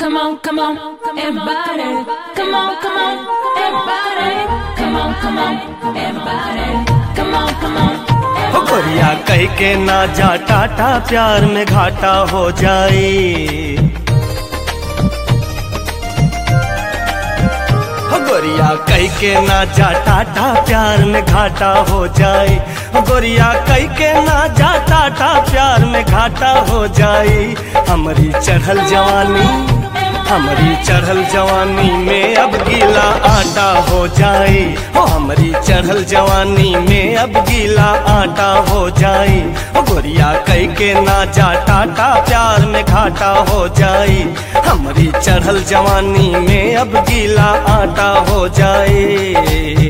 come on, everybody. Come on, everybody. Come on, everybody. Come on, हो गोरिया कह के ना जा टाटा, प्यार में घाटा हो जाए। हो गोरिया कह के ना जा टाटा, प्यार में घाटा हो जाए। हो गोरिया कह के ना जा टाटा, प्यार में घाटा हो जाए। हमारी चढ़ल जवानी में अब गीला आटा हो जाए। हो हमारी चढ़ल जवानी में अब गीला आटा हो जाए। हो गोरिया कह के ना जा टाटा, प्यार में घाटा हो जाए। हमारी चढ़ल जवानी में अब गीला आटा हो जाए।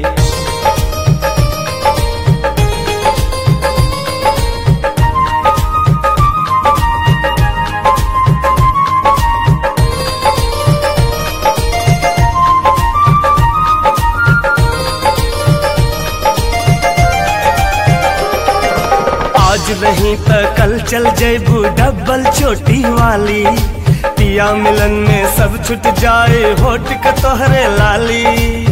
आज नहीं तो कल चल जैबू डबल चोटी वाली। पिया मिलन में सब छुट जाए, होठ के तोहरे लाली।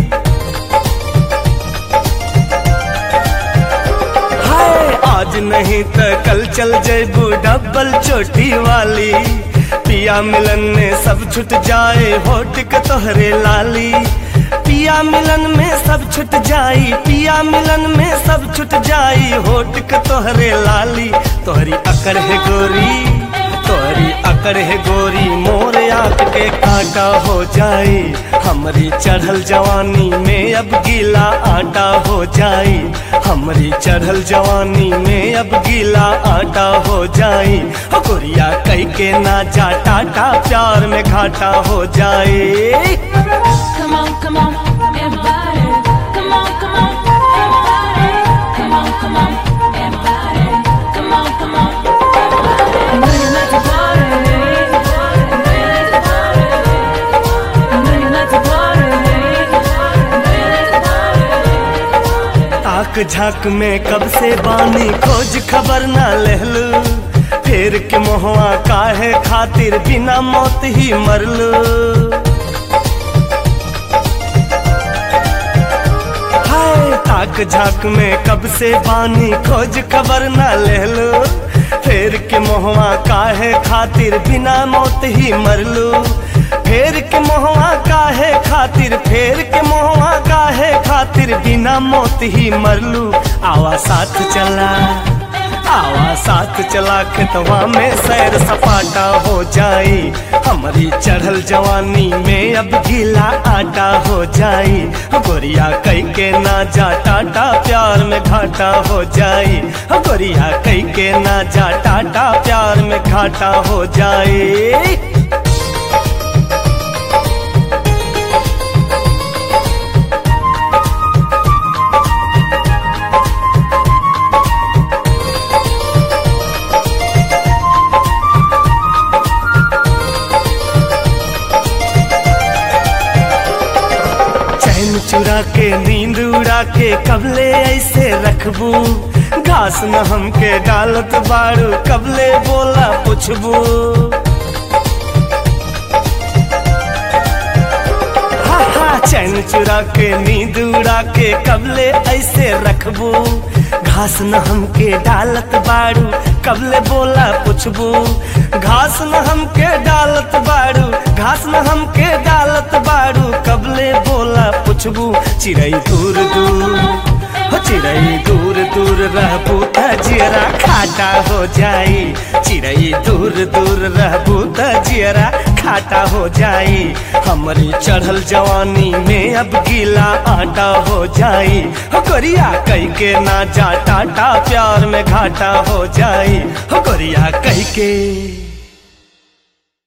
हाय आज नहीं तो कल चल जैबू डबल चोटी वाली। पिया मिलन में सब छुट जाए, होठ के तोहरे लाली। पिया मिलन में सब छुट जाई, पिया मिलन में सब छुट जाई, होठ के तोहरे लाली। तोहरी अकड़ है गोरी, तोहरी अकड़ है गोरी, मोर आँख के कांटा हो जाए। हमारी चढ़ल जवानी में अब गीला आटा हो जाए। हमारी चढ़ल जवानी में अब गीला आटा हो जाए। हो गोरिया कह के ना जा टाटा, प्यार में घाटा हो जाए। come on, everybody. Come on, everybody. Come on, everybody. Come on, everybody. I know you like to party. I know you like to party. I know you like to party. I know you like to party. ताक झाक में कब से बानी, खोज खबर ना लहलू। फेर के मोहवा काहे खातिर बिना मौत ही मरलू। ताक झाक में कब से बानी, खोज खबर न ले लो। फेर के मोहवा काहे खातिर बिना मौत ही मरलू। फेर के मोहवा काहे खातिर, फेर के मोहवा काहे खातिर बिना मौत ही मरलू। आवा साथ चला, आवा साथ चला, खेतवा में सैर सपाटा हो जाए। हमारी चढ़ल जवानी में अब गीला आटा हो जाए। गोरिया कह के ना जा टाटा, प्यार में घाटा हो जाए। गोरिया कह के ना जा टाटा, प्यार में घाटा हो जाए। चुरा के नींद उड़ा के कबले ऐसे रखबू। घास न हमके डालत बारू, कबले बोला पुछबू। हा चैन चुरा के नींद उड़ा के कबले ऐसे रखबू। घास न हमके डालत बारू, कबले बोला पुछबू। घास न हमके डालत बारू, घास न हमके डालत बारू, कबले बोला पुछबू। चिड़ै दूर दूर, हो चिड़ै दूर दूर रहबू त जियरा खाटा हो जाई। चिड़ै दूर दूर रहबू त जियरा खाटा हो जाई। हमारी चढ़ल जवानी में अब गीला आटा हो जाई। हो गोरिया कह के ना जा टाटा, प्यार में घाटा हो जाई। हो गोरिया कह के